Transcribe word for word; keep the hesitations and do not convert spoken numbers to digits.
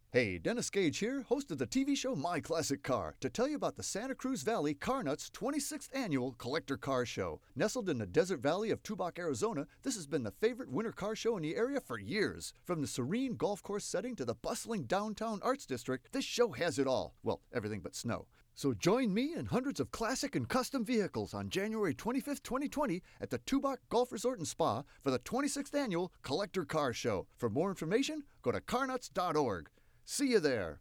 Hey, Dennis Gage here, host of the T V show My Classic Car, to tell you about the Santa Cruz Valley Car Nuts twenty-sixth Annual Collector Car Show. Nestled in the desert valley of Tubac, Arizona, this has been the favorite winter car show in the area for years. From the serene golf course setting to the bustling downtown arts district, this show has it all. Well, everything but snow. So join me and hundreds of classic and custom vehicles on January twenty-fifth, twenty twenty at the Tubac Golf Resort and Spa for the twenty-sixth Annual Collector Car Show. For more information, go to car nuts dot org. See you there.